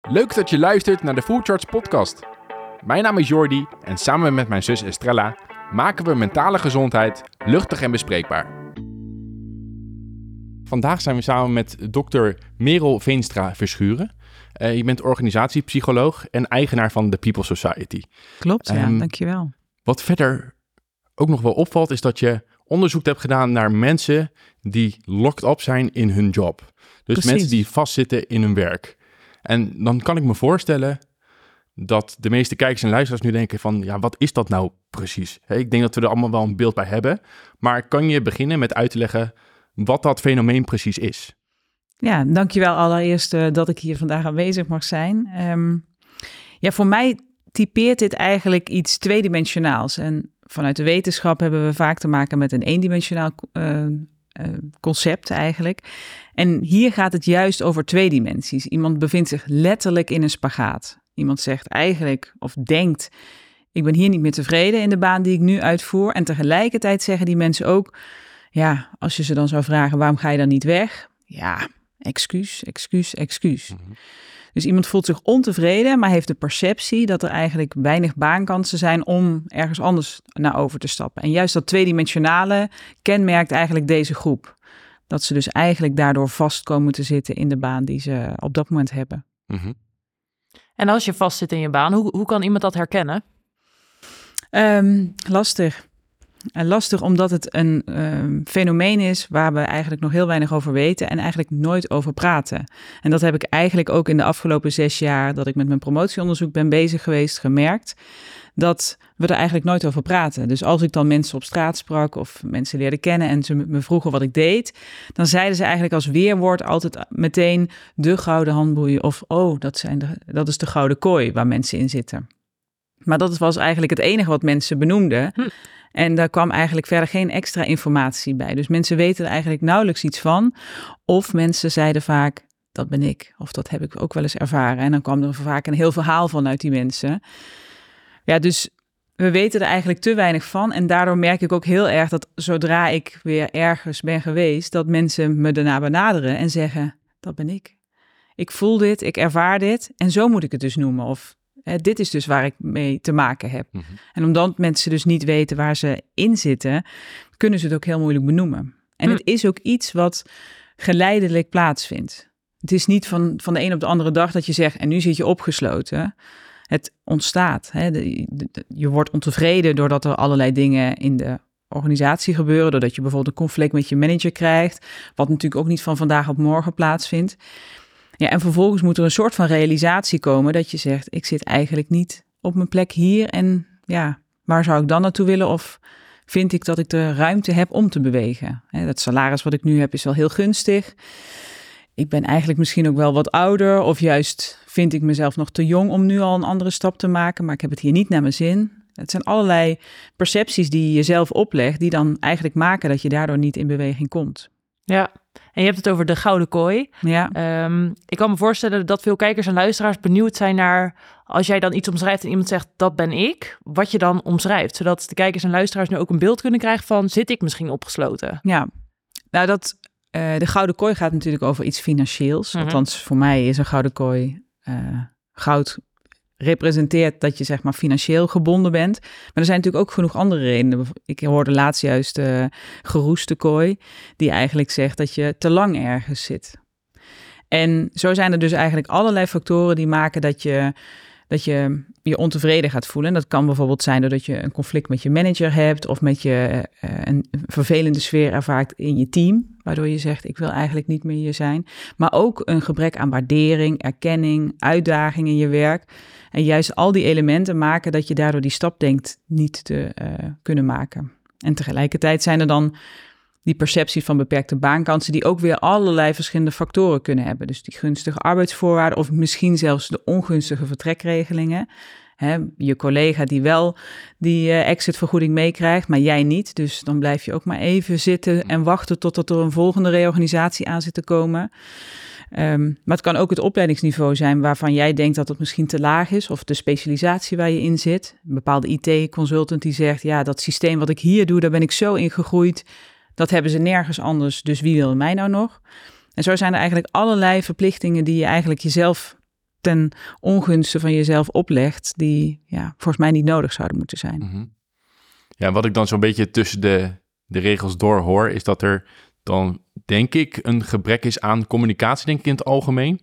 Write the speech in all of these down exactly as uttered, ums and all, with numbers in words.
Leuk dat je luistert naar de Full Charge podcast. Mijn naam is Jordi en samen met mijn zus Estrella maken we mentale gezondheid luchtig en bespreekbaar. Vandaag zijn we samen met dokter Merel Veenstra Verschuren. Uh, je bent organisatiepsycholoog en eigenaar van The People Society. Klopt, ja, um, dankjewel. Wat verder ook nog wel opvalt is dat je onderzoek hebt gedaan naar mensen die locked up zijn in hun job. Dus Precies. Mensen die vastzitten in hun werk. En dan kan ik me voorstellen dat de meeste kijkers en luisteraars nu denken van, ja, wat is dat nou precies? He, ik denk dat we er allemaal wel een beeld bij hebben. Maar kan je beginnen met uit te leggen wat dat fenomeen precies is? Ja, dankjewel allereerst uh, dat ik hier vandaag aanwezig mag zijn. Um, ja, voor mij typeert dit eigenlijk iets tweedimensionaals. En vanuit de wetenschap hebben we vaak te maken met een eendimensionaal uh, uh, concept eigenlijk. En hier gaat het juist over twee dimensies. Iemand bevindt zich letterlijk in een spagaat. Iemand zegt eigenlijk of denkt, ik ben hier niet meer tevreden in de baan die ik nu uitvoer. En tegelijkertijd zeggen die mensen ook, ja, als je ze dan zou vragen, waarom ga je dan niet weg? Ja, excuus, excuus, excuus. Mm-hmm. Dus iemand voelt zich ontevreden, maar heeft de perceptie dat er eigenlijk weinig baankansen zijn om ergens anders naar over te stappen. En juist dat tweedimensionale kenmerkt eigenlijk deze groep. Dat ze dus eigenlijk daardoor vast komen te zitten in de baan die ze op dat moment hebben. Mm-hmm. En als je vastzit in je baan, hoe, hoe kan iemand dat herkennen? Um, lastig. Uh, lastig omdat het een uh, fenomeen is waar we eigenlijk nog heel weinig over weten en eigenlijk nooit over praten. En dat heb ik eigenlijk ook in de afgelopen zes jaar dat ik met mijn promotieonderzoek ben bezig geweest gemerkt, dat we er eigenlijk nooit over praten. Dus als ik dan mensen op straat sprak of mensen leerde kennen en ze me vroegen wat ik deed, dan zeiden ze eigenlijk als weerwoord altijd meteen de gouden handboei of oh, dat, zijn de, dat is de gouden kooi waar mensen in zitten. Maar dat was eigenlijk het enige wat mensen benoemden. Hm. En daar kwam eigenlijk verder geen extra informatie bij. Dus mensen weten er eigenlijk nauwelijks iets van. Of mensen zeiden vaak, dat ben ik. Of dat heb ik ook wel eens ervaren. En dan kwam er vaak een heel verhaal van uit die mensen. Ja, dus we weten er eigenlijk te weinig van. En daardoor merk ik ook heel erg dat zodra ik weer ergens ben geweest, dat mensen me daarna benaderen en zeggen, dat ben ik. Ik voel dit, ik ervaar dit. En zo moet ik het dus noemen. Of He, dit is dus waar ik mee te maken heb. Mm-hmm. En omdat mensen dus niet weten waar ze in zitten, kunnen ze het ook heel moeilijk benoemen. En mm. het is ook iets wat geleidelijk plaatsvindt. Het is niet van, van de een op de andere dag dat je zegt, en nu zit je opgesloten. Het ontstaat. Hè. De, de, je wordt ontevreden doordat er allerlei dingen in de organisatie gebeuren. Doordat je bijvoorbeeld een conflict met je manager krijgt. Wat natuurlijk ook niet van vandaag op morgen plaatsvindt. Ja, en vervolgens moet er een soort van realisatie komen dat je zegt, ik zit eigenlijk niet op mijn plek hier en ja, waar zou ik dan naartoe willen of vind ik dat ik de ruimte heb om te bewegen? Hè, dat salaris wat ik nu heb is wel heel gunstig. Ik ben eigenlijk misschien ook wel wat ouder of juist vind ik mezelf nog te jong om nu al een andere stap te maken, maar ik heb het hier niet naar mijn zin. Het zijn allerlei percepties die je jezelf oplegt die dan eigenlijk maken dat je daardoor niet in beweging komt. Ja, en je hebt het over de gouden kooi. Ja. Um, ik kan me voorstellen dat veel kijkers en luisteraars benieuwd zijn naar, als jij dan iets omschrijft en iemand zegt, dat ben ik, wat je dan omschrijft. Zodat de kijkers en luisteraars nu ook een beeld kunnen krijgen van, zit ik misschien opgesloten? Ja, nou dat, uh, de gouden kooi gaat natuurlijk over iets financieels. Mm-hmm. Althans, voor mij is een gouden kooi uh, goud representeert dat je zeg maar financieel gebonden bent. Maar er zijn natuurlijk ook genoeg andere redenen. Ik hoorde laatst juist uh, geroeste kooi, die eigenlijk zegt dat je te lang ergens zit. En zo zijn er dus eigenlijk allerlei factoren die maken dat je dat je je ontevreden gaat voelen. En dat kan bijvoorbeeld zijn doordat je een conflict met je manager hebt of met je uh, een vervelende sfeer ervaart in je team, waardoor je zegt, ik wil eigenlijk niet meer hier zijn. Maar ook een gebrek aan waardering, erkenning, uitdaging in je werk. En juist al die elementen maken dat je daardoor die stap denkt niet te uh, kunnen maken. En tegelijkertijd zijn er dan die perceptie van beperkte baankansen die ook weer allerlei verschillende factoren kunnen hebben. Dus die gunstige arbeidsvoorwaarden of misschien zelfs de ongunstige vertrekregelingen. He, je collega die wel die uh, exitvergoeding meekrijgt, maar jij niet. Dus dan blijf je ook maar even zitten en wachten totdat er een volgende reorganisatie aan zit te komen. Um, maar het kan ook het opleidingsniveau zijn waarvan jij denkt dat het misschien te laag is, of de specialisatie waar je in zit. Een bepaalde I T-consultant die zegt, ja, dat systeem wat ik hier doe, daar ben ik zo in gegroeid. Dat hebben ze nergens anders, dus wie wil mij nou nog? En zo zijn er eigenlijk allerlei verplichtingen die je eigenlijk jezelf ten ongunste van jezelf oplegt, die ja, volgens mij niet nodig zouden moeten zijn. Mm-hmm. Ja, wat ik dan zo'n beetje tussen de, de regels door hoor, is dat er dan, denk ik, een gebrek is aan communicatie, denk ik, in het algemeen.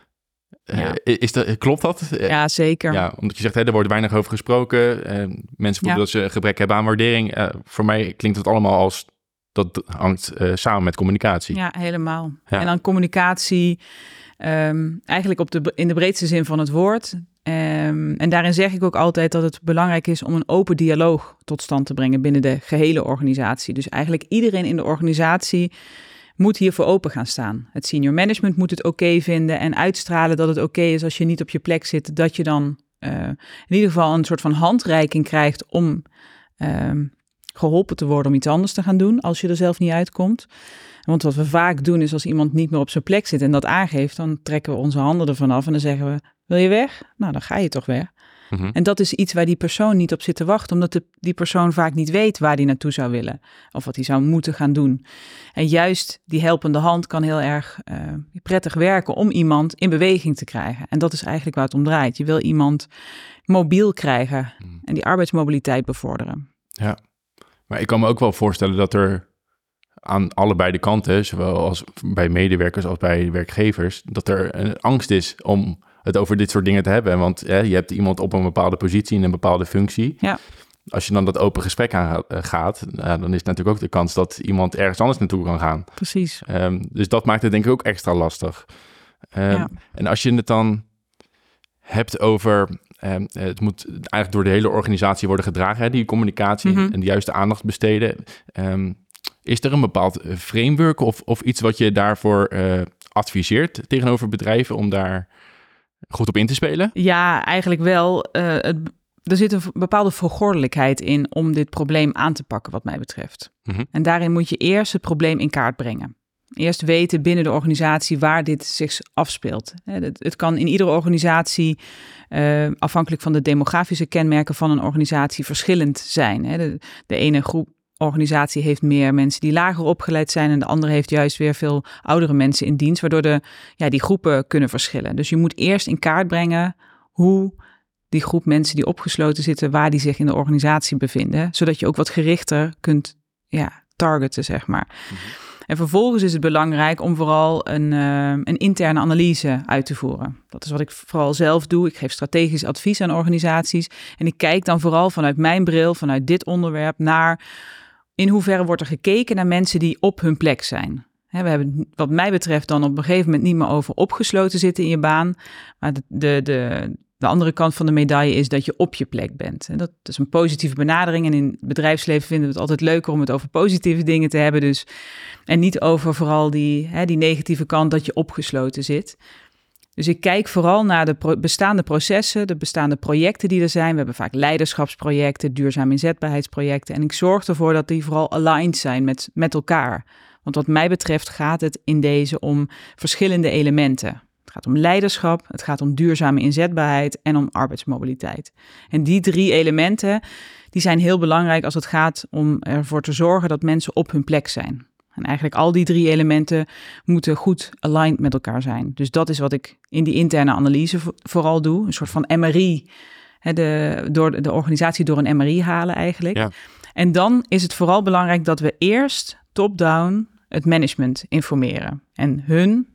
Ja. Uh, is dat, klopt dat? Ja, zeker. Ja, omdat je zegt, hè, er wordt weinig over gesproken. Uh, mensen voelen ja. dat ze een gebrek hebben aan waardering. Uh, voor mij klinkt het allemaal als, dat hangt uh, samen met communicatie. Ja, helemaal. Ja. En dan communicatie, um, eigenlijk op de, in de breedste zin van het woord. Um, en daarin zeg ik ook altijd dat het belangrijk is om een open dialoog tot stand te brengen binnen de gehele organisatie. Dus eigenlijk iedereen in de organisatie moet hiervoor open gaan staan. Het senior management moet het oké okay vinden en uitstralen dat het oké okay is als je niet op je plek zit, dat je dan uh, in ieder geval een soort van handreiking krijgt om uh, geholpen te worden om iets anders te gaan doen als je er zelf niet uitkomt. Want wat we vaak doen is als iemand niet meer op zijn plek zit en dat aangeeft, dan trekken we onze handen ervan af en dan zeggen we, wil je weg? Nou, dan ga je toch weg. Mm-hmm. En dat is iets waar die persoon niet op zit te wachten, omdat de, die persoon vaak niet weet waar die naartoe zou willen of wat hij zou moeten gaan doen. En juist die helpende hand kan heel erg uh, prettig werken om iemand in beweging te krijgen. En dat is eigenlijk waar het om draait. Je wil iemand mobiel krijgen mm. en die arbeidsmobiliteit bevorderen. Ja, maar ik kan me ook wel voorstellen dat er aan allebei de kanten, zowel als bij medewerkers als bij werkgevers, dat er een angst is om het over dit soort dingen te hebben. Want hè, je hebt iemand op een bepaalde positie in een bepaalde functie. Ja. Als je dan dat open gesprek aan gaat, nou, dan is natuurlijk ook de kans dat iemand ergens anders naartoe kan gaan. Precies. Um, dus dat maakt het denk ik ook extra lastig. Um, ja. En als je het dan hebt over, um, het moet eigenlijk door de hele organisatie worden gedragen, hè, die communicatie mm-hmm. en de juiste aandacht besteden. Um, is er een bepaald framework of, of iets wat je daarvoor uh, adviseert tegenover bedrijven om daar goed op in te spelen? Ja, eigenlijk wel. Uh, het, er zit een bepaalde volgordelijkheid in om dit probleem aan te pakken wat mij betreft. Mm-hmm. En daarin moet je eerst het probleem in kaart brengen. Eerst weten binnen de organisatie waar dit zich afspeelt. Het, het kan in iedere organisatie, uh, afhankelijk van de demografische kenmerken van een organisatie, verschillend zijn. De, de ene groep organisatie heeft meer mensen die lager opgeleid zijn en de andere heeft juist weer veel oudere mensen in dienst, waardoor de, ja, die groepen kunnen verschillen. Dus je moet eerst in kaart brengen hoe die groep mensen die opgesloten zitten, waar die zich in de organisatie bevinden, zodat je ook wat gerichter kunt ja, targeten, zeg maar. Mm-hmm. En vervolgens is het belangrijk om vooral een, uh, een interne analyse uit te voeren. Dat is wat ik vooral zelf doe. Ik geef strategisch advies aan organisaties en ik kijk dan vooral vanuit mijn bril, vanuit dit onderwerp, naar in hoeverre wordt er gekeken naar mensen die op hun plek zijn. He, we hebben wat mij betreft dan op een gegeven moment niet meer over opgesloten zitten in je baan. Maar de, de, de, de andere kant van de medaille is dat je op je plek bent. En dat is een positieve benadering. En in het bedrijfsleven vinden we het altijd leuker om het over positieve dingen te hebben. Dus, en niet over vooral die, he, die negatieve kant dat je opgesloten zit. Dus ik kijk vooral naar de pro- bestaande processen, de bestaande projecten die er zijn. We hebben vaak leiderschapsprojecten, duurzaam inzetbaarheidsprojecten. En ik zorg ervoor dat die vooral aligned zijn met, met elkaar. Want wat mij betreft gaat het in deze om verschillende elementen. Het gaat om leiderschap, het gaat om duurzame inzetbaarheid en om arbeidsmobiliteit. En die drie elementen die zijn heel belangrijk als het gaat om ervoor te zorgen dat mensen op hun plek zijn. En eigenlijk al die drie elementen moeten goed aligned met elkaar zijn. Dus dat is wat ik in die interne analyse vooral doe. Een soort van M R I, hè, de, door de organisatie door een M R I halen eigenlijk. Ja. En dan is het vooral belangrijk dat we eerst top-down het management informeren. En hun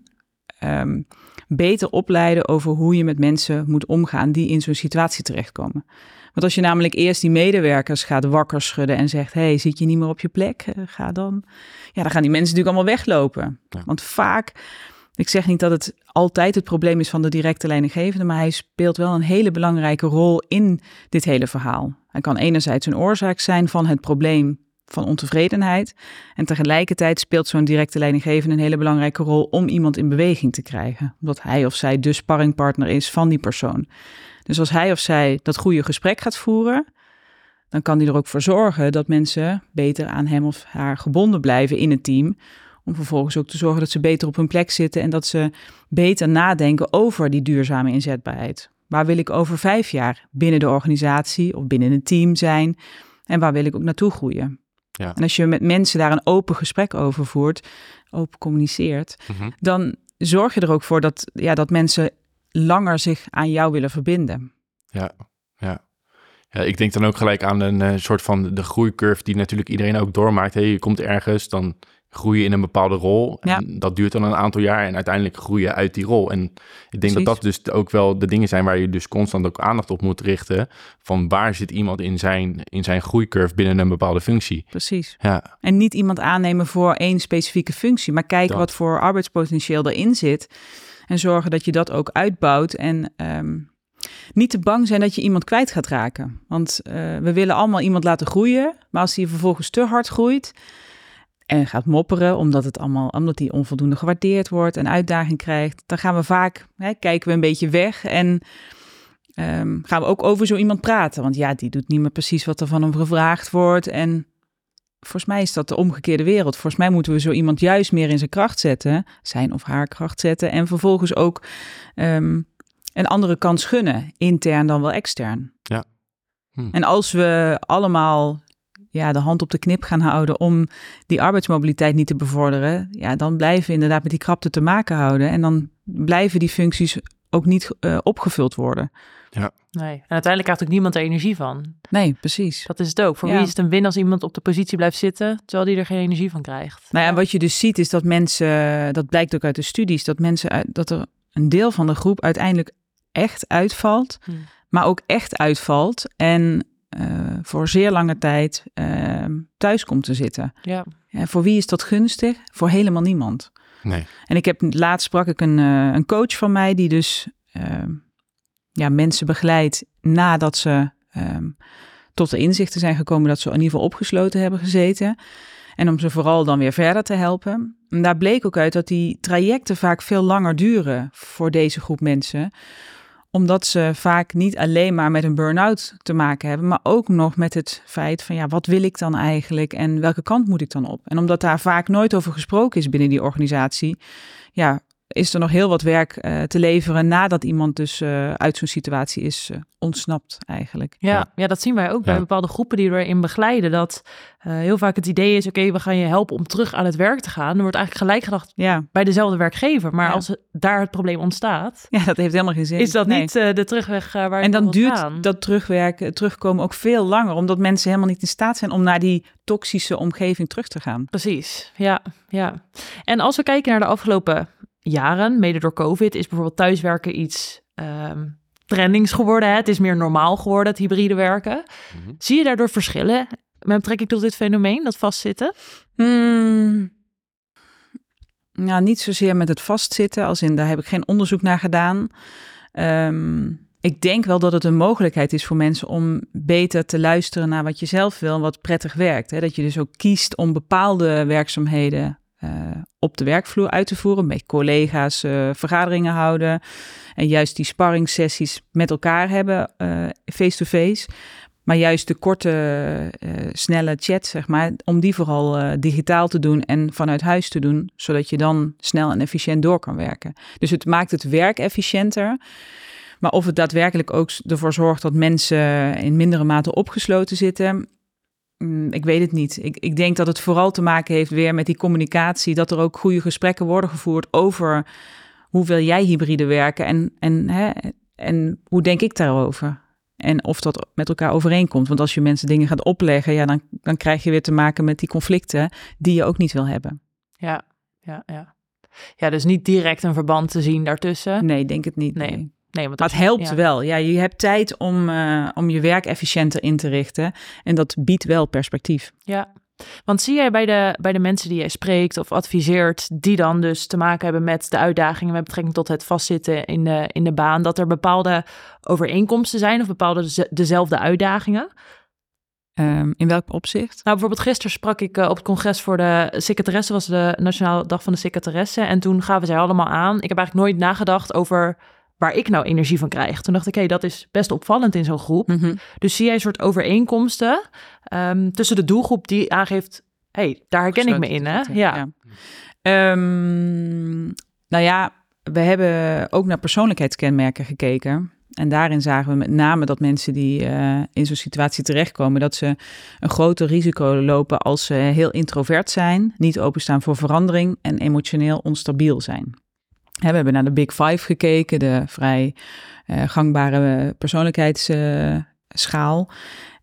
um, beter opleiden over hoe je met mensen moet omgaan die in zo'n situatie terechtkomen. Want als je namelijk eerst die medewerkers gaat wakker schudden en zegt, hey, zit je niet meer op je plek? Ga dan. Ja, dan gaan die mensen natuurlijk allemaal weglopen. Ja. Want vaak, ik zeg niet dat het altijd het probleem is van de directe leidinggevende, maar hij speelt wel een hele belangrijke rol in dit hele verhaal. Hij kan enerzijds een oorzaak zijn van het probleem van ontevredenheid. En tegelijkertijd speelt zo'n directe leidinggevende een hele belangrijke rol om iemand in beweging te krijgen. Omdat hij of zij de sparringpartner is van die persoon. Dus als hij of zij dat goede gesprek gaat voeren, dan kan hij er ook voor zorgen dat mensen beter aan hem of haar gebonden blijven in het team. Om vervolgens ook te zorgen dat ze beter op hun plek zitten en dat ze beter nadenken over die duurzame inzetbaarheid. Waar wil ik over vijf jaar binnen de organisatie of binnen een team zijn en waar wil ik ook naartoe groeien? Ja. En als je met mensen daar een open gesprek over voert, open communiceert, mm-hmm. dan zorg je er ook voor dat, ja, dat mensen langer zich aan jou willen verbinden. Ja, ja. Ja, ik denk dan ook gelijk aan een uh, soort van de groeicurve die natuurlijk iedereen ook doormaakt. Hey, je komt ergens, dan groei je in een bepaalde rol. En Ja. dat duurt dan een aantal jaar en uiteindelijk groei je uit die rol. En ik denk Precies. dat dat dus ook wel de dingen zijn waar je dus constant ook aandacht op moet richten. Van waar zit iemand in zijn, in zijn groeicurve binnen een bepaalde functie. Precies. Ja, En niet iemand aannemen voor één specifieke functie, maar kijken Dat. wat voor arbeidspotentieel erin zit. En zorgen dat je dat ook uitbouwt. En um, niet te bang zijn dat je iemand kwijt gaat raken. Want uh, we willen allemaal iemand laten groeien. Maar als die vervolgens te hard groeit en gaat mopperen, omdat het allemaal, omdat die onvoldoende gewaardeerd wordt en uitdaging krijgt, dan gaan we vaak, hè, kijken we een beetje weg en um, gaan we ook over zo iemand praten. Want ja, die doet niet meer precies wat er van hem gevraagd wordt. En volgens mij is dat de omgekeerde wereld. Volgens mij moeten we zo iemand juist meer in zijn kracht zetten, zijn of haar kracht zetten, en vervolgens ook um, een andere kans gunnen, intern dan wel extern. Ja. Hm. En als we allemaal ja, de hand op de knip gaan houden om die arbeidsmobiliteit niet te bevorderen, ja, dan blijven we inderdaad met die krapte te maken houden. En dan blijven die functies ook niet uh, opgevuld worden. Ja. Nee. En uiteindelijk krijgt ook niemand er energie van. Nee, precies. Dat is het ook. Voor Ja. wie is het een win als iemand op de positie blijft zitten, terwijl die er geen energie van krijgt? Nou ja, wat je dus ziet is dat mensen, dat blijkt ook uit de studies, dat mensen uit, dat er een deel van de groep uiteindelijk echt uitvalt, Hm. maar ook echt uitvalt en uh, voor zeer lange tijd uh, thuis komt te zitten. Ja. Ja, voor wie is dat gunstig? Voor helemaal niemand. Nee. En ik heb laatst sprak ik een, uh, een coach van mij die dus uh, ja, mensen begeleidt nadat ze um, tot de inzichten zijn gekomen dat ze in ieder geval opgesloten hebben gezeten. En om ze vooral dan weer verder te helpen. En daar bleek ook uit dat die trajecten vaak veel langer duren voor deze groep mensen. Omdat ze vaak niet alleen maar met een burn-out te maken hebben, maar ook nog met het feit van ja, wat wil ik dan eigenlijk en welke kant moet ik dan op? En omdat daar vaak nooit over gesproken is binnen die organisatie, ja, is er nog heel wat werk uh, te leveren nadat iemand dus uh, uit zo'n situatie is uh, ontsnapt eigenlijk. Ja, Ja. ja, dat zien wij ook Ja. bij bepaalde groepen die erin begeleiden. Dat uh, heel vaak het idee is, oké, okay, we gaan je helpen om terug aan het werk te gaan. Er wordt eigenlijk gelijk gedacht Ja, bij dezelfde werkgever. Maar Ja. als daar het probleem ontstaat, ja dat heeft helemaal geen zin. is dat Nee. niet uh, de terugweg uh, waar je En dan wil duurt gaan. dat terugwerken, terugkomen ook veel langer, omdat mensen helemaal niet in staat zijn om naar die toxische omgeving terug te gaan. Precies, ja, ja. En als we kijken naar de afgelopen jaren, mede door COVID, is bijvoorbeeld thuiswerken iets um, trendings geworden. Hè? Het is meer normaal geworden, het hybride werken. Mm-hmm. Zie je daardoor verschillen met betrekking tot dit fenomeen, dat vastzitten? Hmm. Nou, niet zozeer met het vastzitten, als in daar heb ik geen onderzoek naar gedaan. Um, ik denk wel dat het een mogelijkheid is voor mensen om beter te luisteren naar wat je zelf wil en wat prettig werkt. Hè? Dat je dus ook kiest om bepaalde werkzaamheden uh, op de werkvloer uit te voeren, met collega's uh, vergaderingen houden en juist die sparringssessies met elkaar hebben, uh, face-to-face. Maar juist de korte, uh, snelle chat, zeg maar, om die vooral uh, digitaal te doen en vanuit huis te doen, zodat je dan snel en efficiënt door kan werken. Dus het maakt het werk efficiënter. Maar of het daadwerkelijk ook ervoor zorgt dat mensen in mindere mate opgesloten zitten, mm, ik weet het niet. Ik, ik denk dat het vooral te maken heeft weer met die communicatie, dat er ook goede gesprekken worden gevoerd over hoe wil jij hybride werken en, en, hè, en hoe denk ik daarover? En of dat met elkaar overeenkomt. Want als je mensen dingen gaat opleggen, ja, dan, dan krijg je weer te maken met die conflicten die je ook niet wil hebben. Ja, ja, ja. Ja, dus niet direct een verband te zien daartussen. Nee, denk het niet. Nee. nee. Nee, want Maar dat, het helpt ja. wel. Ja, je hebt tijd om, uh, om je werk efficiënter in te richten. En dat biedt wel perspectief. Ja, want zie jij bij de, bij de mensen die jij spreekt of adviseert, die dan dus te maken hebben met de uitdagingen met betrekking tot het vastzitten in de, in de baan, dat er bepaalde overeenkomsten zijn of bepaalde de, dezelfde uitdagingen? Um, in welk opzicht? Nou, bijvoorbeeld gisteren sprak ik uh, op het congres voor de secretaresse, was de Nationale Dag van de Secretaresse. En toen gaven zij allemaal aan, ik heb eigenlijk nooit nagedacht over waar ik nou energie van krijg. Toen dacht ik, hé, hey, dat is best opvallend in zo'n groep. Mm-hmm. Dus zie jij een soort overeenkomsten um, tussen de doelgroep die aangeeft, hé, hey, daar herken ik me in, hè? Ja. ja. Um, nou ja, we hebben ook naar persoonlijkheidskenmerken gekeken. En daarin zagen we met name dat mensen die uh, in zo'n situatie terechtkomen, dat ze een groter risico lopen als ze heel introvert zijn, niet openstaan voor verandering en emotioneel onstabiel zijn. Hè, we hebben naar de Big Five gekeken, de vrij uh, gangbare persoonlijkheidsschaal. Uh,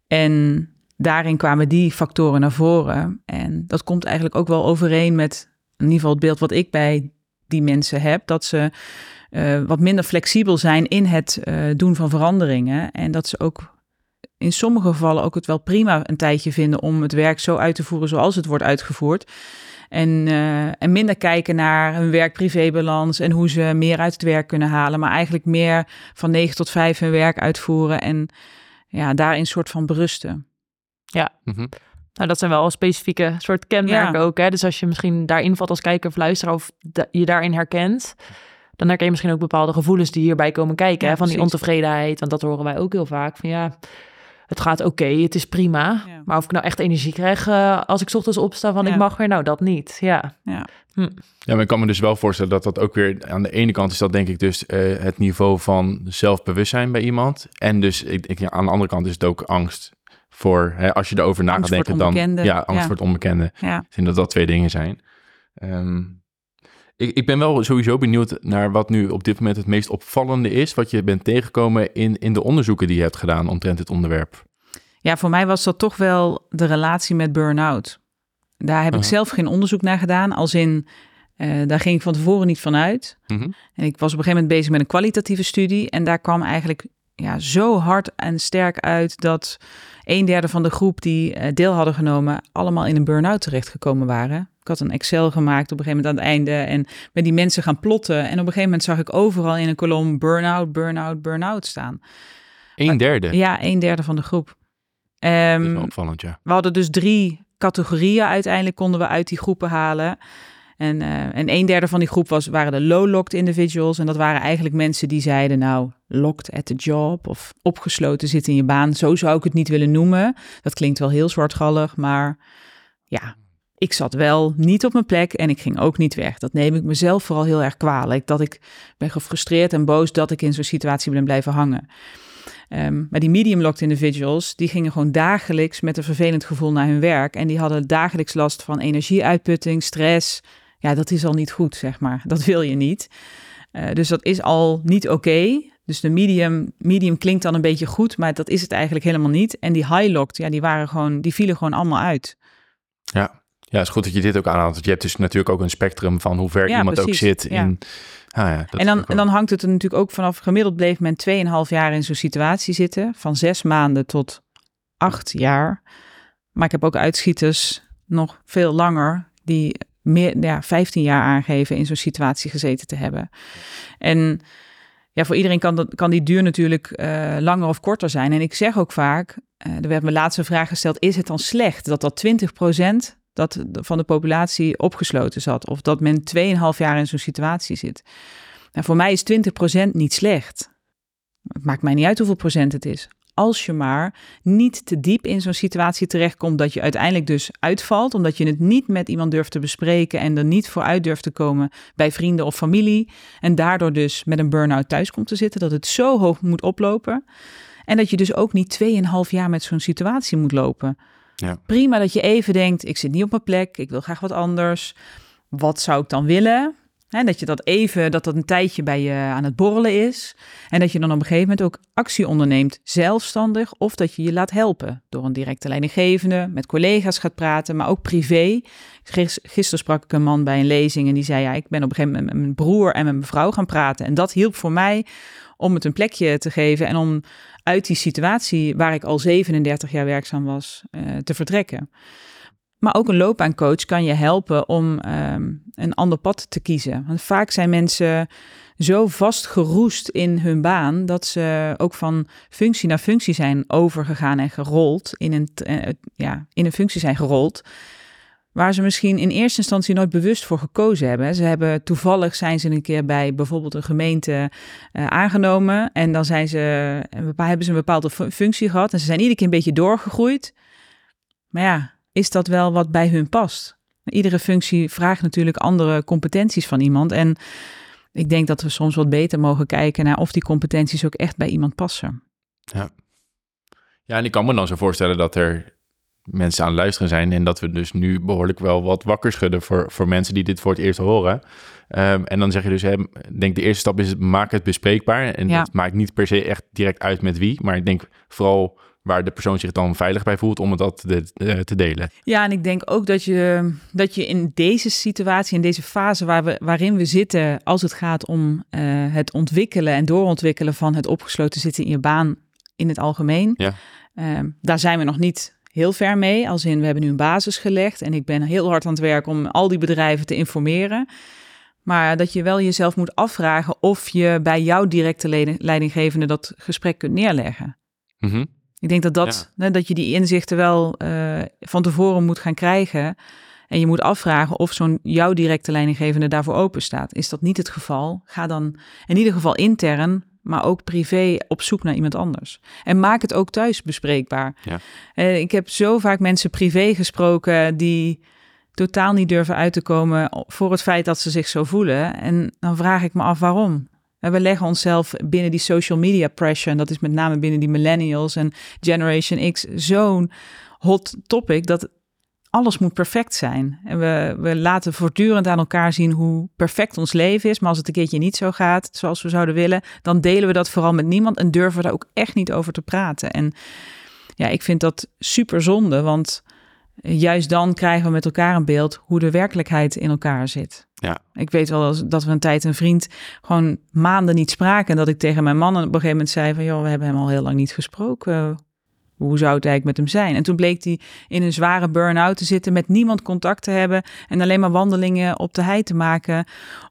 en daarin kwamen die factoren naar voren. En dat komt eigenlijk ook wel overeen met in ieder geval het beeld wat ik bij die mensen heb. Dat ze uh, wat minder flexibel zijn in het uh, doen van veranderingen. En dat ze ook in sommige gevallen ook het wel prima een tijdje vinden om het werk zo uit te voeren zoals het wordt uitgevoerd. En, uh, en minder kijken naar hun werk-privé-balans en hoe ze meer uit het werk kunnen halen. Maar eigenlijk meer van negen tot vijf hun werk uitvoeren en ja, daarin een soort van berusten. Ja, mm-hmm. Nou, dat zijn wel specifieke soort kenmerken ja. ook. Hè? Dus als je misschien daarin valt als kijker of luisteraar of da- je daarin herkent, dan herken je misschien ook bepaalde gevoelens die hierbij komen kijken. Ja, hè? Van precies. Die ontevredenheid, want dat horen wij ook heel vaak. Van ja, het gaat oké, okay, het is prima. Ja. Maar of ik nou echt energie krijg uh, als ik 's ochtends opsta van ja. ik mag weer, nou dat niet. Ja. Ja. Hm. Ja, maar ik kan me dus wel voorstellen dat dat ook weer... Aan de ene kant is dat denk ik dus uh, het niveau van zelfbewustzijn bij iemand. En dus ik, ik, ja, aan de andere kant is het ook angst voor... Hè, als je erover na gaat denken, dan... Ja, angst ja. voor het onbekende. Ja. Ik denk dat dat twee dingen zijn. Um, ik, ik ben wel sowieso benieuwd naar wat nu op dit moment het meest opvallende is. Wat je bent tegengekomen in, in de onderzoeken die je hebt gedaan omtrent dit onderwerp. Ja, voor mij was dat toch wel de relatie met burn-out. Daar heb uh-huh. ik zelf geen onderzoek naar gedaan. Als in, uh, daar ging ik van tevoren niet van uit. Uh-huh. En ik was op een gegeven moment bezig met een kwalitatieve studie. En daar kwam eigenlijk ja, zo hard en sterk uit dat een derde van de groep die uh, deel hadden genomen allemaal in een burn-out terechtgekomen waren. Ik had een Excel gemaakt op een gegeven moment aan het einde en met die mensen gaan plotten. En op een gegeven moment zag ik overal in een kolom burn-out, burn-out, burn-out staan. Een derde? Ja, een derde van de groep. Um, dat is wel opvallend, ja. We hadden dus drie categorieën uiteindelijk konden we uit die groepen halen. En, uh, en een derde van die groep was, waren de low-locked individuals. En dat waren eigenlijk mensen die zeiden, nou, locked at the job of opgesloten zitten in je baan. Zo zou ik het niet willen noemen. Dat klinkt wel heel zwartgallig, maar ja, ik zat wel niet op mijn plek en ik ging ook niet weg. Dat neem ik mezelf vooral heel erg kwalijk. Dat ik ben gefrustreerd en boos dat ik in zo'n situatie ben blijven hangen. Um, maar die medium-locked individuals, die gingen gewoon dagelijks met een vervelend gevoel naar hun werk. En die hadden dagelijks last van energieuitputting, stress. Ja, dat is al niet goed, zeg maar. Dat wil je niet. Uh, dus dat is al niet oké. Okay. Dus de medium, medium klinkt dan een beetje goed, maar dat is het eigenlijk helemaal niet. En die high-locked, ja, die waren gewoon, die vielen gewoon allemaal uit. Ja. Ja, het is goed dat je dit ook aanhaalt. Want je hebt dus natuurlijk ook een spectrum van hoe ver ja, iemand precies. ook zit. Ja. In, ah ja, dat en, dan, en dan hangt het er natuurlijk ook vanaf. Gemiddeld bleef men tweeënhalf jaar in zo'n situatie zitten. Van zes maanden tot acht jaar. Maar ik heb ook uitschieters nog veel langer die meer, ja, vijftien jaar aangeven in zo'n situatie gezeten te hebben. En ja, voor iedereen kan, dat, kan die duur natuurlijk uh, langer of korter zijn. En ik zeg ook vaak, uh, er werd me laatst een vraag gesteld, is het dan slecht dat dat twintig procent dat van de populatie opgesloten zat? Of dat men tweeënhalf jaar in zo'n situatie zit? Nou, voor mij is twintig procent niet slecht. Het maakt mij niet uit hoeveel procent het is. Als je maar niet te diep in zo'n situatie terechtkomt dat je uiteindelijk dus uitvalt, omdat je het niet met iemand durft te bespreken en er niet voor uit durft te komen bij vrienden of familie en daardoor dus met een burn-out thuis komt te zitten, dat het zo hoog moet oplopen en dat je dus ook niet tweeënhalf jaar met zo'n situatie moet lopen. Ja. Prima dat je even denkt, ik zit niet op mijn plek, ik wil graag wat anders. Wat zou ik dan willen? He, dat je dat even, dat dat een tijdje bij je aan het borrelen is. En dat je dan op een gegeven moment ook actie onderneemt, zelfstandig. Of dat je je laat helpen door een directe leidinggevende, met collega's gaat praten, maar ook privé. Gisteren sprak ik een man bij een lezing en die zei, ja, ik ben op een gegeven moment met mijn broer en met mijn vrouw gaan praten. En dat hielp voor mij om het een plekje te geven en om uit die situatie waar ik al zevenendertig jaar werkzaam was, uh, te vertrekken. Maar ook een loopbaancoach kan je helpen om um, een ander pad te kiezen. Want vaak zijn mensen zo vastgeroest in hun baan dat ze ook van functie naar functie zijn overgegaan en gerold. In een, uh, ja, in een functie zijn gerold. Waar ze misschien in eerste instantie nooit bewust voor gekozen hebben. Ze hebben toevallig zijn ze een keer bij bijvoorbeeld een gemeente uh, aangenomen. En dan zijn ze, hebben ze een bepaalde functie gehad. En ze zijn iedere keer een beetje doorgegroeid. Maar ja, is dat wel wat bij hun past? Iedere functie vraagt natuurlijk andere competenties van iemand. En ik denk dat we soms wat beter mogen kijken naar of die competenties ook echt bij iemand passen. Ja, ja en ik kan me dan zo voorstellen dat er mensen aan het luisteren zijn. En dat we dus nu behoorlijk wel wat wakker schudden voor, voor mensen die dit voor het eerst horen. Um, en dan zeg je dus, hè, denk de eerste stap is, maak het bespreekbaar. En Ja. dat maakt niet per se echt direct uit met wie. Maar ik denk vooral waar de persoon zich dan veilig bij voelt om het dat te, uh, te delen. Ja, en ik denk ook dat je, dat je in deze situatie, in deze fase waar we, waarin we zitten, als het gaat om uh, het ontwikkelen en doorontwikkelen van het opgesloten zitten in je baan in het algemeen, Ja. Uh, daar zijn we nog niet heel ver mee. Als in, we hebben nu een basis gelegd en ik ben heel hard aan het werk om al die bedrijven te informeren. Maar dat je wel jezelf moet afvragen of je bij jouw directe leidinggevende dat gesprek kunt neerleggen. Mm-hmm. Ik denk dat, dat, Ja. hè, dat je die inzichten wel uh, van tevoren moet gaan krijgen. En je moet afvragen of zo'n jouw directe leidinggevende daarvoor open staat. Is dat niet het geval? Ga dan in ieder geval intern, maar ook privé op zoek naar iemand anders. En maak het ook thuis bespreekbaar. Ja. Uh, ik heb zo vaak mensen privé gesproken die totaal niet durven uit te komen voor het feit dat ze zich zo voelen. En dan vraag ik me af waarom. We leggen onszelf binnen die social media pressure, en dat is met name binnen die millennials en Generation X, zo'n hot topic dat alles moet perfect zijn. En we, we laten voortdurend aan elkaar zien hoe perfect ons leven is, maar als het een keertje niet zo gaat zoals we zouden willen, dan delen we dat vooral met niemand en durven we daar ook echt niet over te praten. En ja, ik vind dat super zonde, want juist dan krijgen we met elkaar een beeld hoe de werkelijkheid in elkaar zit. Ja. Ik weet wel dat we een tijd een vriend gewoon maanden niet spraken. En dat ik tegen mijn man op een gegeven moment zei van, joh, we hebben hem al heel lang niet gesproken. Hoe zou het eigenlijk met hem zijn? En toen bleek hij in een zware burn-out te zitten, met niemand contact te hebben en alleen maar wandelingen op de hei te maken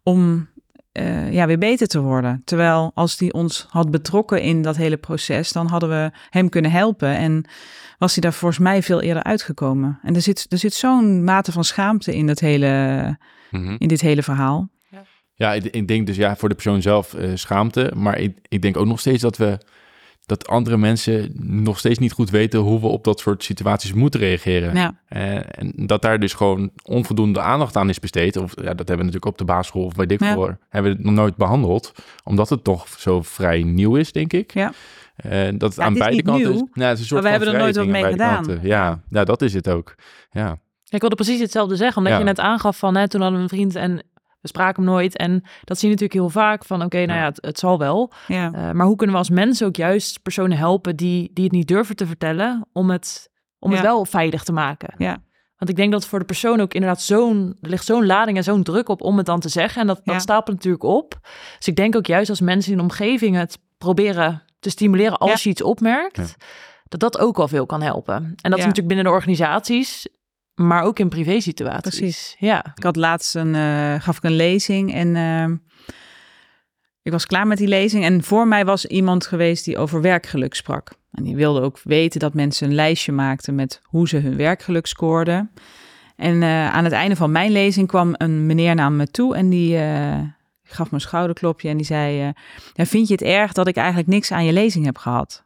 om uh, ja, weer beter te worden. Terwijl als hij ons had betrokken in dat hele proces, dan hadden we hem kunnen helpen en was hij daar volgens mij veel eerder uitgekomen. En er zit, er zit zo'n mate van schaamte in, dat hele, mm-hmm. in dit hele verhaal. Ja, ja ik, ik denk dus ja voor de persoon zelf uh, schaamte. Maar ik, ik denk ook nog steeds dat we dat andere mensen nog steeds niet goed weten hoe we op dat soort situaties moeten reageren. Ja. Uh, en dat daar dus gewoon onvoldoende aandacht aan is besteed. Of ja, dat hebben we natuurlijk op de basisschool of bij dik ja. voor hebben we het nog nooit behandeld. Omdat het toch zo vrij nieuw is, denk ik. Ja. Uh, dat het ja, aan het beide kanten nieuw, is. Nou, het is een soort maar we van hebben er nooit wat mee gedaan. Kanten. Ja, nou, dat is het ook. Ja. Ik wilde precies hetzelfde zeggen, omdat ja. je net aangaf van, hè, toen hadden we een vriend en we spraken hem nooit. En dat zie je natuurlijk heel vaak van, oké, okay, nou ja, het, het zal wel. Ja. Uh, maar hoe kunnen we als mensen ook juist personen helpen die, die het niet durven te vertellen, om het, om ja. het wel veilig te maken? Ja. Want ik denk dat voor de persoon ook inderdaad zo'n, er ligt zo'n lading en zo'n druk op om het dan te zeggen. En dat, dat ja. stapelt natuurlijk op. Dus ik denk ook juist als mensen in de omgeving het proberen te stimuleren als ja. je iets opmerkt, ja. dat dat ook wel veel kan helpen. En dat ja. is natuurlijk binnen de organisaties, maar ook in privé situaties. Precies. Ja. Ik had laatst een, uh, gaf ik een lezing en uh, ik was klaar met die lezing. En voor mij was iemand geweest die over werkgeluk sprak. En die wilde ook weten dat mensen een lijstje maakten met hoe ze hun werkgeluk scoorden. En uh, aan het einde van mijn lezing kwam een meneer naar me toe en die uh, gaf me een schouderklopje en die zei, uh, ja, vind je het erg dat ik eigenlijk niks aan je lezing heb gehad?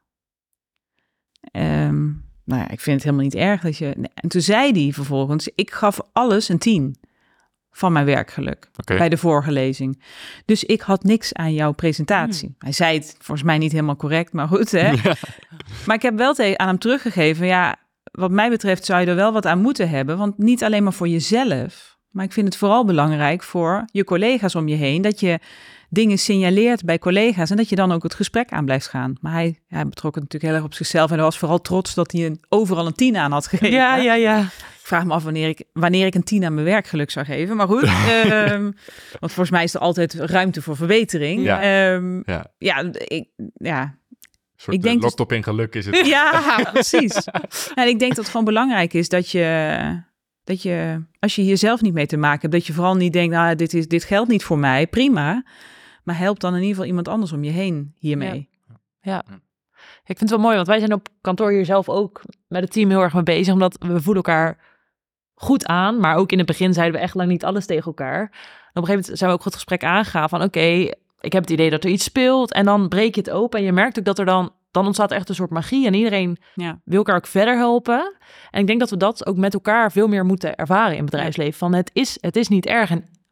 Um, nou ja, ik vind het helemaal niet erg dat je... En toen zei hij vervolgens, ik gaf alles een tien van mijn werkgeluk okay. bij de vorige lezing. Dus ik had niks aan jouw presentatie. Hmm. Hij zei het volgens mij niet helemaal correct, maar goed, hè? Ja. Maar ik heb wel te- aan hem teruggegeven, ja, wat mij betreft zou je er wel wat aan moeten hebben, want niet alleen maar voor jezelf, maar ik vind het vooral belangrijk voor je collega's om je heen, dat je dingen signaleert bij collega's en dat je dan ook het gesprek aan blijft gaan. Maar hij, hij betrok het natuurlijk heel erg op zichzelf en hij was vooral trots dat hij een, overal een tien aan had gegeven. Ja, ja, ja. Ik vraag me af wanneer ik, wanneer ik een tien aan mijn werkgeluk zou geven. Maar goed, um, want volgens mij is er altijd ruimte voor verbetering. Ja, um, ja. ja ik... Ja. Een soort ik denk lokt op in geluk is het. Ja, precies. En ik denk dat het gewoon belangrijk is dat je, dat je, als je hier zelf niet mee te maken hebt, dat je vooral niet denkt, nou, dit, is, dit geldt niet voor mij, prima. Maar help dan in ieder geval iemand anders om je heen hiermee. Ja. ja. Ik vind het wel mooi, want wij zijn op kantoor hier zelf ook met het team heel erg mee bezig, omdat we voelen elkaar goed aan, maar ook in het begin zeiden we echt lang niet alles tegen elkaar. En op een gegeven moment zijn we ook het gesprek aangegaan van, oké, okay, ik heb het idee dat er iets speelt en dan breek je het open en je merkt ook dat er dan, dan ontstaat echt een soort magie en iedereen ja. wil elkaar ook verder helpen. En ik denk dat we dat ook met elkaar veel meer moeten ervaren in het bedrijfsleven. Van het is, het is niet erg en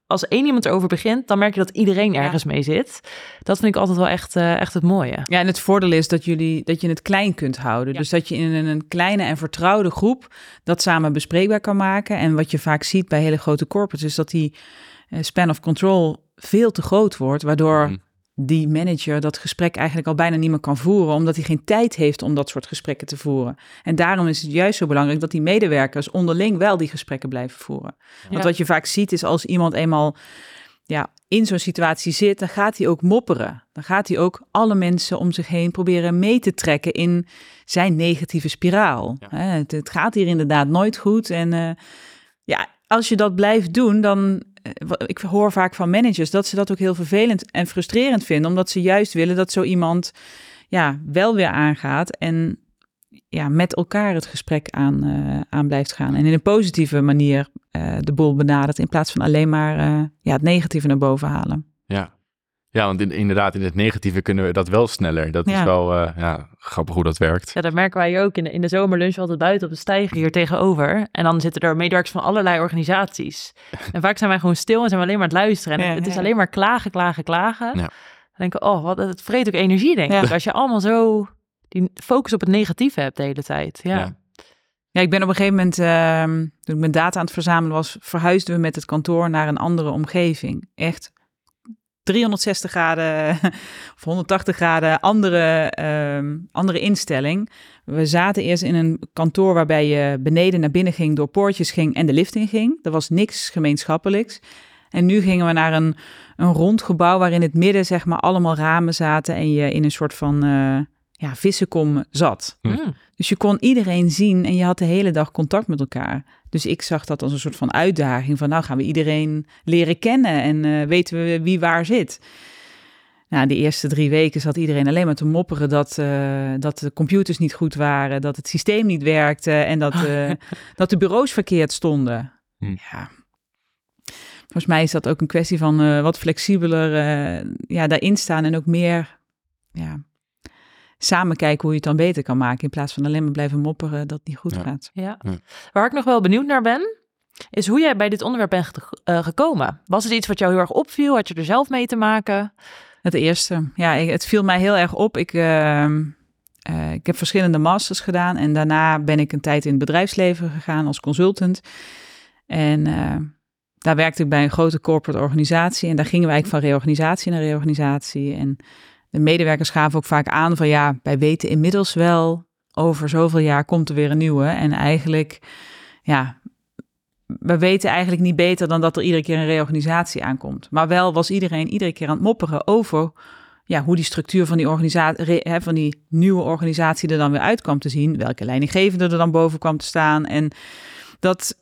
als één iemand erover begint, dan merk je dat iedereen ergens ja. mee zit. Dat vind ik altijd wel echt, uh, echt het mooie. Ja, en het voordeel is dat, jullie, dat je het klein kunt houden. Ja. Dus dat je in een kleine en vertrouwde groep dat samen bespreekbaar kan maken. En wat je vaak ziet bij hele grote corporates is dat die uh, span of control veel te groot wordt, waardoor mm. die manager dat gesprek eigenlijk al bijna niet meer kan voeren, omdat hij geen tijd heeft om dat soort gesprekken te voeren. En daarom is het juist zo belangrijk dat die medewerkers onderling wel die gesprekken blijven voeren. Ja. Want wat je vaak ziet is als iemand eenmaal ja, in zo'n situatie zit, dan gaat hij ook mopperen. Dan gaat hij ook alle mensen om zich heen proberen mee te trekken in zijn negatieve spiraal. Ja. Het, het gaat hier inderdaad nooit goed. En uh, ja, als je dat blijft doen, dan ik hoor vaak van managers dat ze dat ook heel vervelend en frustrerend vinden, omdat ze juist willen dat zo iemand ja, wel weer aangaat en ja, met elkaar het gesprek aan, uh, aan blijft gaan. En in een positieve manier uh, de boel benadert in plaats van alleen maar uh, ja, het negatieve naar boven halen. Ja, ja want in, inderdaad in het negatieve kunnen we dat wel sneller. Dat ja. is wel uh, ja, grappig hoe dat werkt. Ja, dat merken wij ook in de, in de zomerlunch altijd buiten op de steiger hier tegenover. En dan zitten er medewerkers van allerlei organisaties. En vaak zijn wij gewoon stil en zijn we alleen maar aan het luisteren. En ja, het is ja. alleen maar klagen, klagen, klagen. Ja. Dan denken we, oh, wat, het vreet ook energie, denk ik. Ja. Als je allemaal zo die focus op het negatieve hebt de hele tijd. Ja. Ja. Ja, ik ben op een gegeven moment, uh, toen ik mijn data aan het verzamelen was, verhuisden we met het kantoor naar een andere omgeving. Echt driehonderdzestig graden of honderdtachtig graden andere, uh, andere instelling. We zaten eerst in een kantoor waarbij je beneden naar binnen ging, door poortjes ging en de lift in ging. Er was niks gemeenschappelijks. En nu gingen we naar een, een rond gebouw waar in het midden zeg maar allemaal ramen zaten en je in een soort van uh, ja, vissenkom zat. Mm. Dus je kon iedereen zien en je had de hele dag contact met elkaar. Dus ik zag dat als een soort van uitdaging van nou gaan we iedereen leren kennen en uh, weten we wie waar zit. Nou, de eerste drie weken zat iedereen alleen maar te mopperen dat, uh, dat de computers niet goed waren, dat het systeem niet werkte en dat, uh, dat de bureaus verkeerd stonden. Mm. Ja. Volgens mij is dat ook een kwestie van uh, wat flexibeler uh, ja, daarin staan en ook meer ja, samen kijken hoe je het dan beter kan maken in plaats van alleen maar blijven mopperen dat het niet goed ja. gaat. Ja. Ja. Waar ik nog wel benieuwd naar ben, is hoe jij bij dit onderwerp bent ge- uh, gekomen. Was het iets wat jou heel erg opviel? Had je er zelf mee te maken? Het eerste. Ja, ik, het viel mij heel erg op. Ik, uh, uh, ik heb verschillende masters gedaan en daarna ben ik een tijd in het bedrijfsleven gegaan als consultant. En uh, daar werkte ik bij een grote corporate organisatie en daar gingen we eigenlijk van reorganisatie naar reorganisatie. En de medewerkers gaven ook vaak aan van ja, wij weten inmiddels wel, over zoveel jaar komt er weer een nieuwe. En eigenlijk, ja, we weten eigenlijk niet beter dan dat er iedere keer een reorganisatie aankomt. Maar wel was iedereen iedere keer aan het mopperen over ja, hoe die structuur van die, organisatie, hè, van die nieuwe organisatie er dan weer uit kwam te zien. Welke leidinggevende er dan boven kwam te staan. En dat...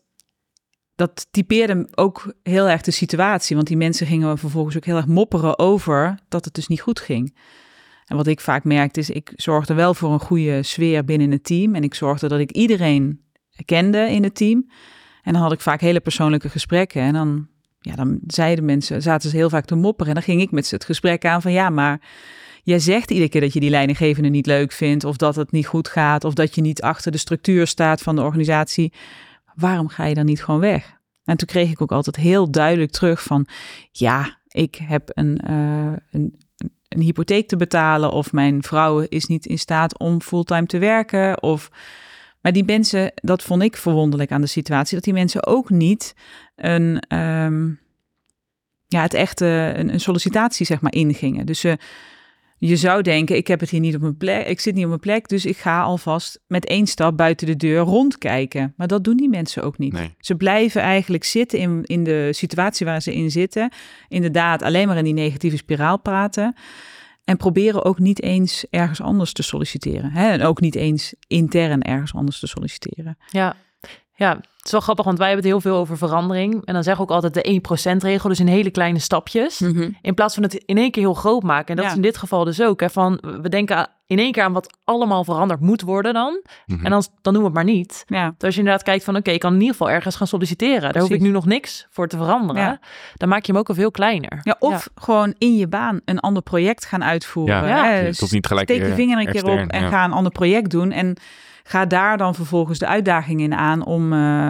Dat typeerde ook heel erg de situatie, want die mensen gingen vervolgens ook heel erg mopperen over dat het dus niet goed ging. En wat ik vaak merkte is, ik zorgde wel voor een goede sfeer binnen het team en ik zorgde dat ik iedereen kende in het team. En dan had ik vaak hele persoonlijke gesprekken en dan, ja, dan zeiden mensen, zaten ze heel vaak te mopperen en dan ging ik met ze het gesprek aan van ja, maar jij zegt iedere keer dat je die leidinggevende niet leuk vindt of dat het niet goed gaat of dat je niet achter de structuur staat van de organisatie. Waarom ga je dan niet gewoon weg? En toen kreeg ik ook altijd heel duidelijk terug van ja, ik heb een, uh, een, een hypotheek te betalen of mijn vrouw is niet in staat om fulltime te werken. Of... Maar die mensen, dat vond ik verwonderlijk aan de situatie, dat die mensen ook niet een, um, ja, het echte, een, een sollicitatie zeg maar ingingen. Dus ze... Uh, Je zou denken, ik heb het hier niet op mijn plek, ik zit niet op mijn plek, dus ik ga alvast met één stap buiten de deur rondkijken. Maar dat doen die mensen ook niet. Nee. Ze blijven eigenlijk zitten in, in de situatie waar ze in zitten. Inderdaad, alleen maar in die negatieve spiraal praten. En proberen ook niet eens ergens anders te solliciteren. Hè? En ook niet eens intern ergens anders te solliciteren. Ja. Ja, het is wel grappig, want wij hebben het heel veel over verandering. En dan zeggen we ook altijd de één procent regel, dus in hele kleine stapjes. Mm-hmm. In plaats van het in één keer heel groot maken. En dat ja. is in dit geval dus ook. Hè, van, we denken in één keer aan wat allemaal veranderd moet worden dan. Mm-hmm. En dan, dan doen we het maar niet. Ja. Dus als je inderdaad kijkt van, oké, okay, ik kan in ieder geval ergens gaan solliciteren. Daar Precies. hoef ik nu nog niks voor te veranderen. Ja. Dan maak je hem ook al veel kleiner. Ja, of ja. gewoon in je baan een ander project gaan uitvoeren. Ja. Hè? Ja. Dus het niet gelijk steek je vinger een extern, keer op en ja. ga een ander project doen. En ga daar dan vervolgens de uitdaging in aan om, uh,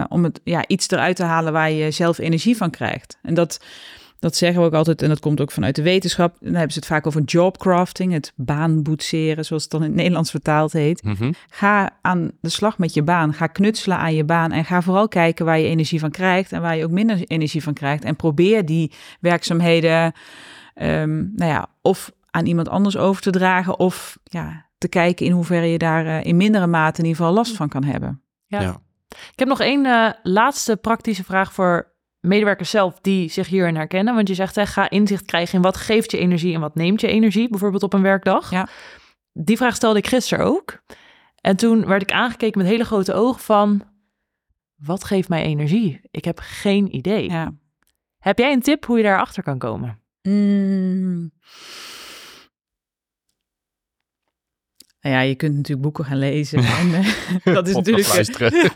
om het, ja, iets eruit te halen waar je zelf energie van krijgt. En dat, dat zeggen we ook altijd, en dat komt ook vanuit de wetenschap. Dan hebben ze het vaak over jobcrafting, het baanboetseren, zoals het dan in het Nederlands vertaald heet. Mm-hmm. Ga aan de slag met je baan. Ga knutselen aan je baan en ga vooral kijken waar je energie van krijgt en waar je ook minder energie van krijgt. En probeer die werkzaamheden, um, nou ja, of aan iemand anders over te dragen of ja, te kijken in hoeverre je daar uh, in mindere mate in ieder geval last van kan hebben. Ja. Ja. Ik heb nog één uh, laatste praktische vraag voor medewerkers zelf die zich hierin herkennen. Want je zegt, hè, ga inzicht krijgen in wat geeft je energie en wat neemt je energie, bijvoorbeeld op een werkdag. Ja. Die vraag stelde ik gisteren ook. En toen werd ik aangekeken met hele grote ogen van, wat geeft mij energie? Ik heb geen idee. Ja. Heb jij een tip hoe je daarachter kan komen? Mm. Nou ja, je kunt natuurlijk boeken gaan lezen. En, uh, dat is natuurlijk.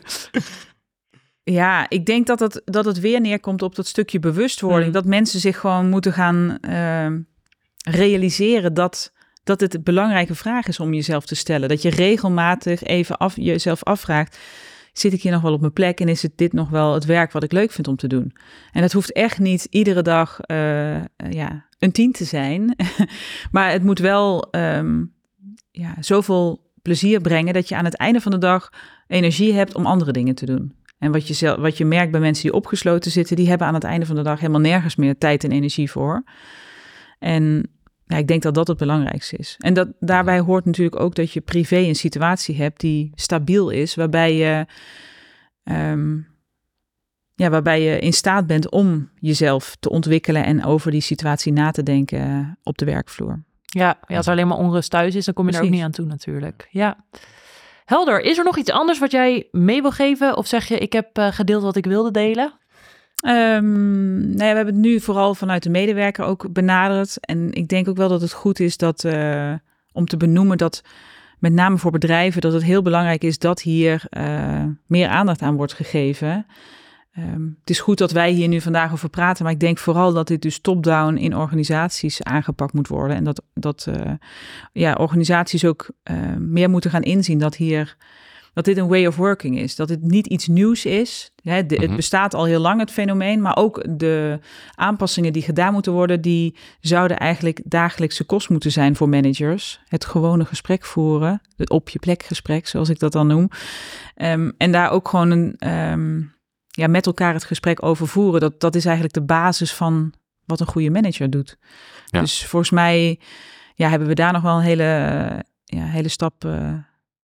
Ja, ik denk dat het, dat het weer neerkomt op dat stukje bewustwording. Mm. Dat mensen zich gewoon moeten gaan uh, realiseren dat, dat het een belangrijke vraag is om jezelf te stellen. Dat je regelmatig even af, jezelf afvraagt, zit ik hier nog wel op mijn plek en is het dit nog wel het werk wat ik leuk vind om te doen? En dat hoeft echt niet iedere dag uh, ja, een tien te zijn. Maar het moet wel um, ja, zoveel plezier brengen dat je aan het einde van de dag energie hebt om andere dingen te doen. En wat je, zelf, wat je merkt bij mensen die opgesloten zitten, die hebben aan het einde van de dag helemaal nergens meer tijd en energie voor. En ja, ik denk dat dat het belangrijkste is. En dat, daarbij hoort natuurlijk ook dat je privé een situatie hebt die stabiel is, waarbij je, um, ja, waarbij je in staat bent om jezelf te ontwikkelen en over die situatie na te denken op de werkvloer. Ja, ja, als er alleen maar onrust thuis is, dan kom je Precies. er ook niet aan toe natuurlijk. Ja. Helder, is er nog iets anders wat jij mee wil geven? Of zeg je, ik heb uh, gedeeld wat ik wilde delen? Um, nou ja, we hebben het nu vooral vanuit de medewerker ook benaderd. En ik denk ook wel dat het goed is dat, uh, om te benoemen dat met name voor bedrijven, dat het heel belangrijk is dat hier uh, meer aandacht aan wordt gegeven. Um, het is goed dat wij hier nu vandaag over praten, maar ik denk vooral dat dit dus top-down in organisaties aangepakt moet worden. En dat, dat uh, ja, organisaties ook uh, meer moeten gaan inzien dat hier, dat dit een way of working is. Dat het niet iets nieuws is. Hè, de, mm-hmm. Het bestaat al heel lang, het fenomeen, maar ook de aanpassingen die gedaan moeten worden, die zouden eigenlijk dagelijkse kost moeten zijn voor managers. Het gewone gesprek voeren, het op je plek gesprek, zoals ik dat dan noem. Um, en daar ook gewoon een... Um, Ja, met elkaar het gesprek over voeren, dat, dat is eigenlijk de basis van wat een goede manager doet. Ja. Dus volgens mij ja, hebben we daar nog wel een hele, ja, hele stap uh,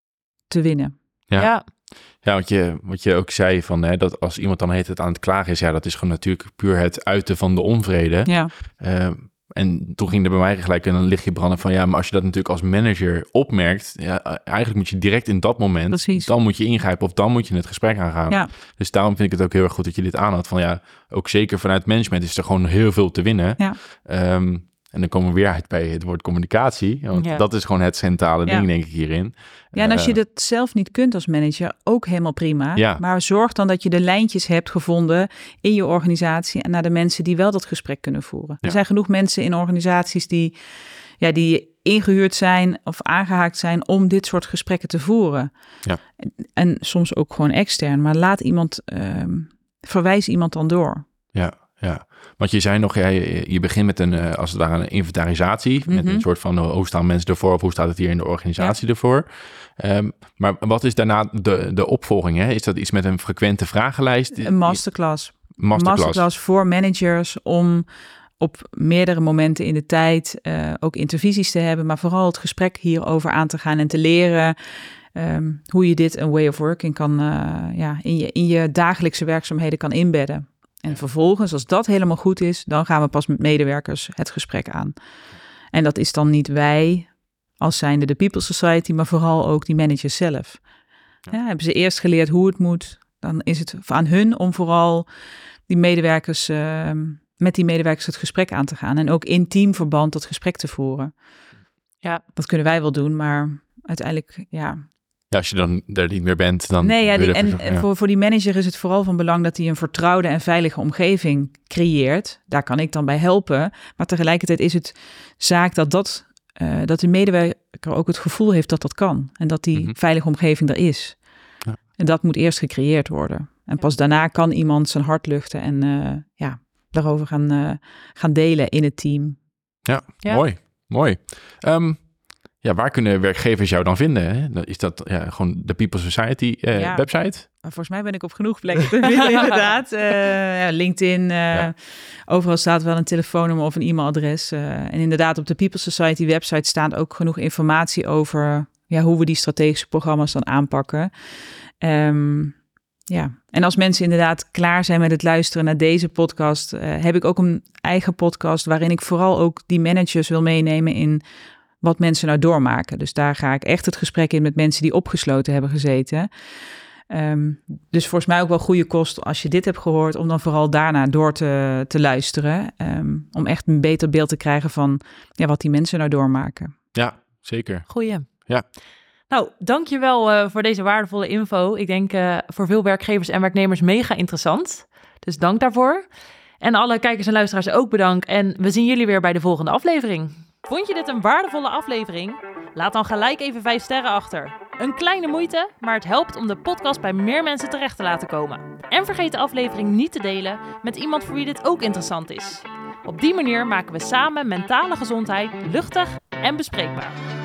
te winnen. Ja, ja. ja wat, je, wat je ook zei, van, hè, dat als iemand dan heet het aan het klagen is, ja, dat is gewoon natuurlijk puur het uiten van de onvrede. Ja. Uh, En toen ging er bij mij gelijk een lichtje branden van, ja, maar als je dat natuurlijk als manager opmerkt, ja, eigenlijk moet je direct in dat moment, Precies. dan moet je ingrijpen of dan moet je het gesprek aangaan. Ja. Dus daarom vind ik het ook heel erg goed dat je dit aanhad. Van ja, ook zeker vanuit management is er gewoon heel veel te winnen. Ja. Um, en dan komen we weer uit bij het woord communicatie. Want ja. dat is gewoon het centrale ja. ding, denk ik, hierin. Ja, en als je dat zelf niet kunt als manager, ook helemaal prima. Ja. Maar zorg dan dat je de lijntjes hebt gevonden in je organisatie en naar de mensen die wel dat gesprek kunnen voeren. Ja. Er zijn genoeg mensen in organisaties die, ja, die ingehuurd zijn of aangehaakt zijn om dit soort gesprekken te voeren. Ja. En, en soms ook gewoon extern. Maar laat iemand, um, verwijs iemand dan door. Ja. Ja, want je zei nog, ja, je, je begint met een, uh, als het ware, een inventarisatie. Mm-hmm. Met een soort van, uh, hoe staan mensen ervoor of hoe staat het hier in de organisatie ja. ervoor? Um, maar wat is daarna de, de opvolging? Hè? Is dat iets met een frequente vragenlijst? Een masterclass. Masterclass. Masterclass voor managers om op meerdere momenten in de tijd uh, ook intervisies te hebben, maar vooral het gesprek hierover aan te gaan en te leren um, hoe je dit een way of working kan, uh, ja, in je, in je dagelijkse werkzaamheden kan inbedden. En vervolgens, als dat helemaal goed is, dan gaan we pas met medewerkers het gesprek aan. En dat is dan niet wij als zijnde de People Society, maar vooral ook die managers zelf. Ja, hebben ze eerst geleerd hoe het moet, dan is het aan hun om vooral die medewerkers, uh, met die medewerkers het gesprek aan te gaan. En ook in teamverband dat gesprek te voeren. Ja. Dat kunnen wij wel doen, maar uiteindelijk, ja... Ja, als je dan er niet meer bent, dan... Nee, ja, die, en, ja. en voor, voor die manager is het vooral van belang dat hij een vertrouwde en veilige omgeving creëert. Daar kan ik dan bij helpen. Maar tegelijkertijd is het zaak dat, dat, uh, dat de medewerker ook het gevoel heeft dat dat kan. En dat die mm-hmm. veilige omgeving er is. Ja. En dat moet eerst gecreëerd worden. En pas daarna kan iemand zijn hart luchten en uh, ja, daarover gaan, uh, gaan delen in het team. Ja, ja. mooi. Mooi. Um, ja, waar kunnen werkgevers jou dan vinden? Hè? Is dat ja, gewoon de People Society uh, ja. website? Volgens mij ben ik op genoeg plekken te vinden, inderdaad. Uh, ja, LinkedIn, uh, ja. overal staat wel een telefoonnummer of een e-mailadres. Uh, en inderdaad, op de People Society website staat ook genoeg informatie over ja, hoe we die strategische programma's dan aanpakken. Um, ja, en als mensen inderdaad klaar zijn met het luisteren naar deze podcast, uh, heb ik ook een eigen podcast waarin ik vooral ook die managers wil meenemen in wat mensen nou doormaken. Dus daar ga ik echt het gesprek in met mensen die opgesloten hebben gezeten. Um, dus volgens mij ook wel goede kost als je dit hebt gehoord, om dan vooral daarna door te, te luisteren. Um, om echt een beter beeld te krijgen van ja, wat die mensen nou doormaken. Ja, zeker. Goeie. Ja. Nou, dankjewel uh, voor deze waardevolle info. Ik denk uh, voor veel werkgevers en werknemers mega interessant. Dus dank daarvoor. En alle kijkers en luisteraars ook bedankt. En we zien jullie weer bij de volgende aflevering. Vond je dit een waardevolle aflevering? Laat dan gelijk even vijf sterren achter. Een kleine moeite, maar het helpt om de podcast bij meer mensen terecht te laten komen. En vergeet de aflevering niet te delen met iemand voor wie dit ook interessant is. Op die manier maken we samen mentale gezondheid luchtig en bespreekbaar.